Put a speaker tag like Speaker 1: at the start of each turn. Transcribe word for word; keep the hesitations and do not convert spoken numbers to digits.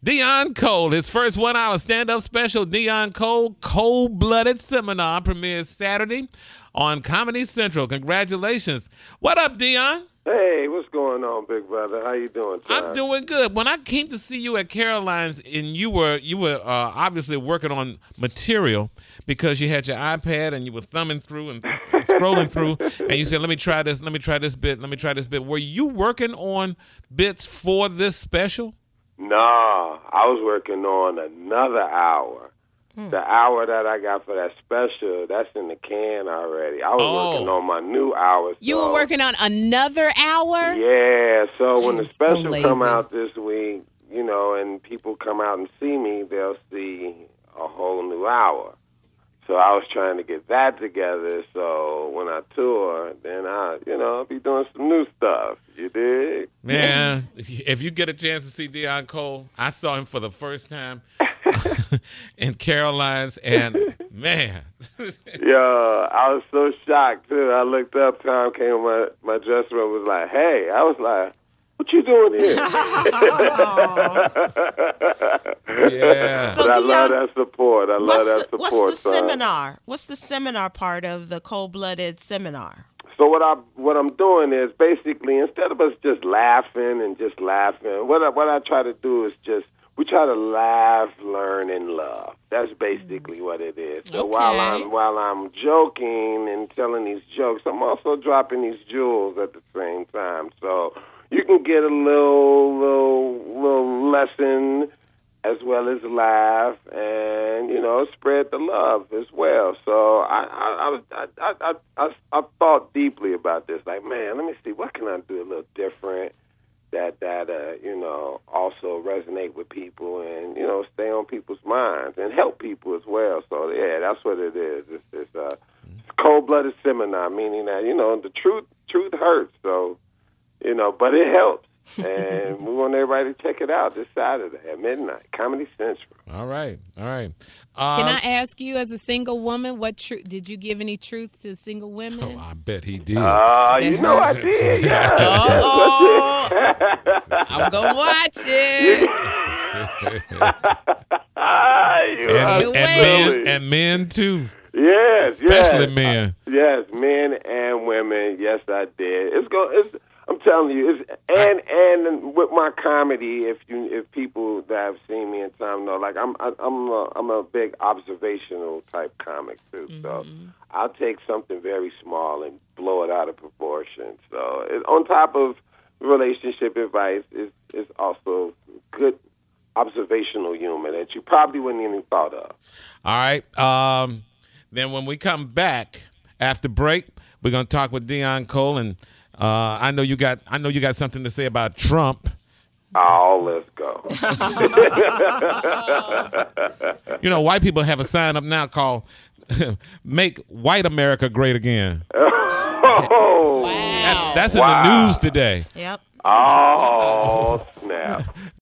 Speaker 1: Deon Cole, his first one-hour stand-up special, Deon Cole, Cold-Blooded Seminar, premieres Saturday on Comedy Central. Congratulations. What up, Deon?
Speaker 2: Hey, what's going on, big brother? How you doing, John?
Speaker 1: I'm doing good. When I came to see you at Caroline's, and you were you were uh, obviously working on material because you had your iPad and you were thumbing through and scrolling through, and you said, "Let me try this. Let me try this bit. Let me try this bit." Were you working on bits for this special?
Speaker 2: No, I was working on another hour. Hmm. The hour that I got for that special, that's in the can already. I was
Speaker 1: oh.
Speaker 2: working on my new hour. So.
Speaker 3: You were working on another hour?
Speaker 2: Yeah, so when the special
Speaker 3: so
Speaker 2: come out this week, you know, and people come out and see me, they'll see a whole new hour. So I was trying to get that together, so when I tour, then I, you know, I'll be doing some new stuff. You dig?
Speaker 1: Man, if you get a chance to see Deon Cole, I saw him for the first time in Caroline's, and man.
Speaker 2: Yeah, I was so shocked, too. I looked up, Tom came in my, my dressing room, was like, hey. I was like, what you doing here?
Speaker 1: Yeah.
Speaker 2: So but I love that support. I love that
Speaker 4: the,
Speaker 2: support.
Speaker 4: What's the
Speaker 2: son.
Speaker 4: seminar? What's the seminar part of the Cold-Blooded Seminar?
Speaker 2: So what I what I'm doing is basically instead of us just laughing and just laughing, what I, what I try to do is just we try to laugh, learn, and love. That's basically what it is. So
Speaker 3: okay.
Speaker 2: while I'm while I'm joking and telling these jokes, I'm also dropping these jewels at the same time. So you can get a little little little lesson as well as laugh, and you know, spread the love as well. So I I I I I, I, I thought deeply about this. Like, man, let me see, what can I do a little different that that uh, you know also resonate with people and you know stay on people's minds and help people as well. So yeah, that's what it is. It's, it's a cold-blooded seminar, meaning that you know the truth truth hurts. So you know, but it helps. And we want everybody to check it out this Saturday at midnight, Comedy Central.
Speaker 1: All right, all right. Um,
Speaker 3: Can I ask you, as a single woman, what tru- did you give any truth to single women?
Speaker 1: Oh, I bet he did.
Speaker 2: Uh, you know I did. Yeah.
Speaker 3: Oh, I'm gonna watch it.
Speaker 2: and,
Speaker 1: and, men, and men too.
Speaker 2: Yes,
Speaker 1: especially
Speaker 2: yes.
Speaker 1: men.
Speaker 2: Uh, yes, men and women. Yes, I did. It's go. It's. I'm telling you, it's, and and with my comedy, if you if people that have seen me in time know, like I'm I, I'm a, I'm a big observational type comic too. Mm-hmm. So I'll take something very small and blow it out of proportion. So it, on top of relationship advice, is is also good observational humor that you probably wouldn't even thought of.
Speaker 1: All right. Um, then when we come back after break, we're gonna talk with Deon Cole and. Uh, I know you got. I know you got something to say about Trump.
Speaker 2: Oh, let's go.
Speaker 1: You know, white people have a sign up now called "Make White America Great Again."
Speaker 2: Oh,
Speaker 3: wow.
Speaker 1: That's, that's in
Speaker 2: wow.
Speaker 1: the news today.
Speaker 4: Yep.
Speaker 2: Oh, snap.